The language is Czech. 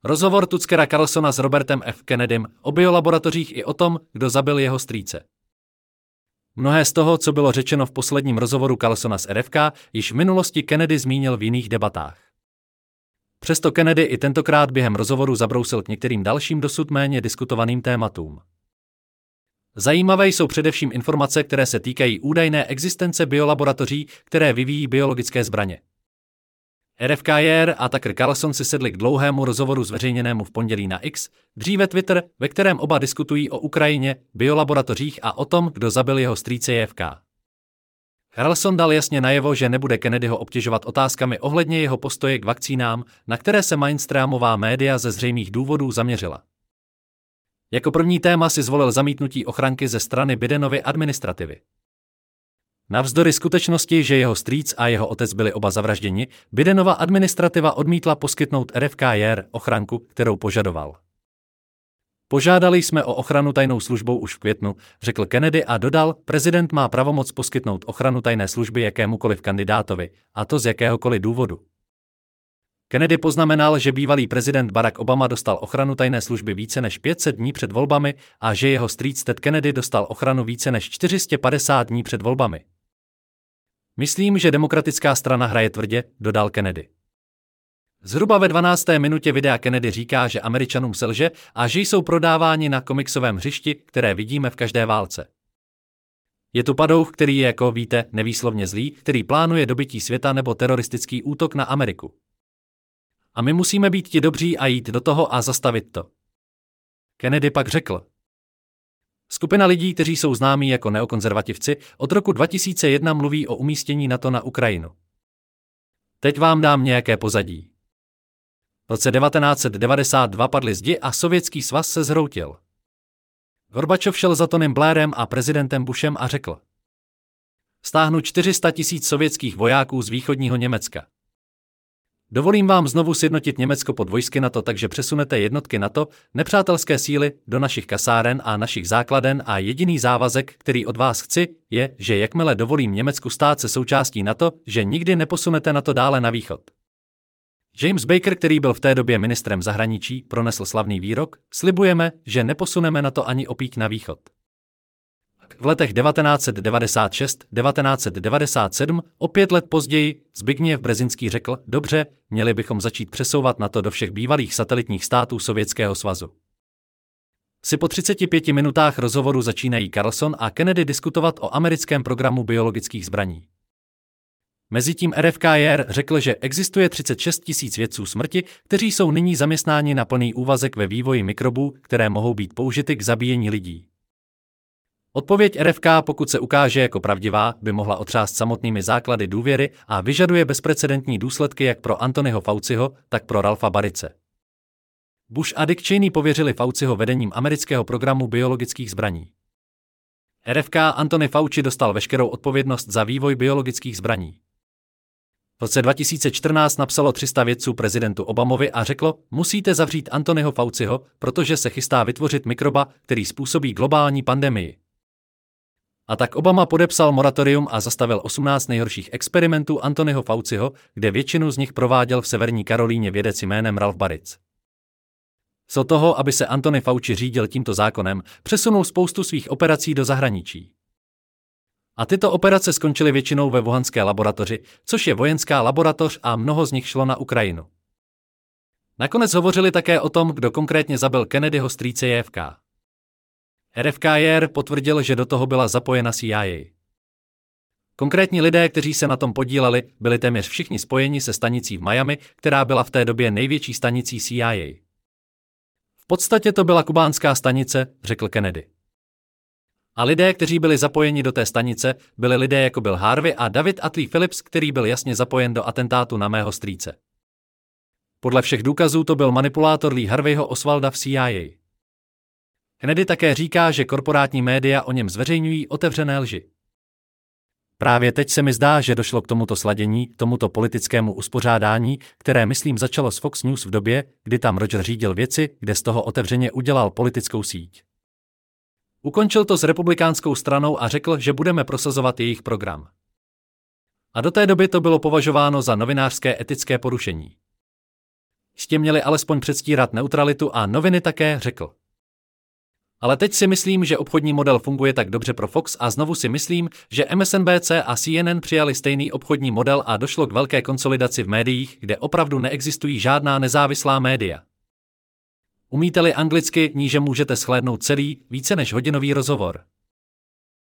Rozhovor Tuckera Carlsona s Robertem F. Kennedym o biolaboratořích i o tom, kdo zabil jeho strýce. Mnohé z toho, co bylo řečeno v posledním rozhovoru Carlsona s RFK, již v minulosti Kennedy zmínil v jiných debatách. Přesto Kennedy i tentokrát během rozhovoru zabrousil k některým dalším dosud méně diskutovaným tématům. Zajímavé jsou především informace, které se týkají údajné existence biolaboratoří, které vyvíjí biologické zbraně. RFK a Tucker Carlson si sedli k dlouhému rozhovoru zveřejněnému v pondělí na X, dříve Twitter, ve kterém oba diskutují o Ukrajině, biolaboratořích a o tom, kdo zabil jeho strýce JFK. Carlson dal jasně najevo, že nebude Kennedyho obtěžovat otázkami ohledně jeho postoje k vakcínám, na které se mainstreamová média ze zřejmých důvodů zaměřila. Jako první téma si zvolil zamítnutí ochranky ze strany Bidenovy administrativy. Navzdory skutečnosti, že jeho strýc a jeho otec byli oba zavražděni, Bidenova administrativa odmítla poskytnout RFK ochranku, kterou požadoval. Požádali jsme o ochranu tajnou službou už v květnu, řekl Kennedy a dodal, prezident má pravomoc poskytnout ochranu tajné služby jakémukoliv kandidátovi, a to z jakéhokoliv důvodu. Kennedy poznamenal, že bývalý prezident Barack Obama dostal ochranu tajné služby více než 500 dní před volbami a že jeho strýc Ted Kennedy dostal ochranu více než 450 dní před volbami. Myslím, že demokratická strana hraje tvrdě, dodal Kennedy. Zhruba ve 12. minutě videa Kennedy říká, že Američanům selže a že jsou prodáváni na komiksovém hřišti, které vidíme v každé válce. Je tu padouch, který je, jako víte, nevýslovně zlý, který plánuje dobytí světa nebo teroristický útok na Ameriku. A my musíme být ti dobří a jít do toho a zastavit to. Kennedy pak řekl. Skupina lidí, kteří jsou známí jako neokonzervativci, od roku 2001 mluví o umístění NATO na Ukrajinu. Teď vám dám nějaké pozadí. V roce 1992 padly zdi a Sovětský svaz se zhroutil. Gorbačov šel za Tonym Blairem a prezidentem Bushem a řekl. Stáhnu 400 000 sovětských vojáků z východního Německa. Dovolím vám znovu sjednotit Německo pod vojsky NATO, takže přesunete jednotky NATO, nepřátelské síly, do našich kasáren a našich základen a jediný závazek, který od vás chci, je, že jakmile dovolím Německu stát se součástí NATO, že nikdy neposunete NATO dále na východ. James Baker, který byl v té době ministrem zahraničí, pronesl slavný výrok, slibujeme, že neposuneme NATO ani opík na východ. V letech 1996-1997, o 5 let později, Zbigněv Brzezinský řekl, dobře, měli bychom začít přesouvat NATO do všech bývalých satelitních států Sovětského svazu. Si po 35 minutách rozhovoru začínají Carlson a Kennedy diskutovat o americkém programu biologických zbraní. Mezitím RFK řekl, že existuje 36 000 vědců smrti, kteří jsou nyní zaměstnáni na plný úvazek ve vývoji mikrobů, které mohou být použity k zabíjení lidí. Odpověď RFK, pokud se ukáže jako pravdivá, by mohla otřást samotnými základy důvěry a vyžaduje bezprecedentní důsledky jak pro Anthonyho Fauciho, tak pro Ralpha Barice. Bush a Dick Cheney pověřili Fauciho vedením amerického programu biologických zbraní. RFK Anthony Fauci dostal veškerou odpovědnost za vývoj biologických zbraní. V roce 2014 napsalo 300 vědců prezidentu Obamovi a řeklo, musíte zavřít Anthonyho Fauciho, protože se chystá vytvořit mikroba, který způsobí globální pandemii. A tak Obama podepsal moratorium a zastavil 18 nejhorších experimentů Anthonyho Fauciho, kde většinu z nich prováděl v Severní Karolíně vědec jménem Ralph Baric. Co toho, aby se Anthony Fauci řídil tímto zákonem, přesunul spoustu svých operací do zahraničí. A tyto operace skončily většinou ve Wuhanské laboratoři, což je vojenská laboratoř a mnoho z nich šlo na Ukrajinu. Nakonec hovořili také o tom, kdo konkrétně zabil Kennedyho strýce JFK. RFK potvrdil, že do toho byla zapojena CIA. Konkrétní lidé, kteří se na tom podíleli, byli téměř všichni spojeni se stanicí v Miami, která byla v té době největší stanicí CIA. V podstatě to byla kubánská stanice, řekl Kennedy. A lidé, kteří byli zapojeni do té stanice, byli lidé jako Bill Harvey a David Atlee Phillips, který byl jasně zapojen do atentátu na mého strýce. Podle všech důkazů to byl manipulátor Lee Harveyho Oswalda v CIA. Kennedy také říká, že korporátní média o něm zveřejňují otevřené lži. Právě teď se mi zdá, že došlo k tomuto sladění, tomuto politickému uspořádání, které myslím začalo s Fox News v době, kdy tam Roger řídil věci, kde z toho otevřeně udělal politickou síť. Ukončil to s republikánskou stranou a řekl, že budeme prosazovat jejich program. A do té doby to bylo považováno za novinářské etické porušení. Jistě měli alespoň předstírat neutralitu a noviny také, řekl. Ale teď si myslím, že obchodní model funguje tak dobře pro Fox a znovu si myslím, že MSNBC a CNN přijali stejný obchodní model a došlo k velké konsolidaci v médiích, kde opravdu neexistují žádná nezávislá média. Umíte-li anglicky, níže můžete shlédnout celý, více než hodinový rozhovor.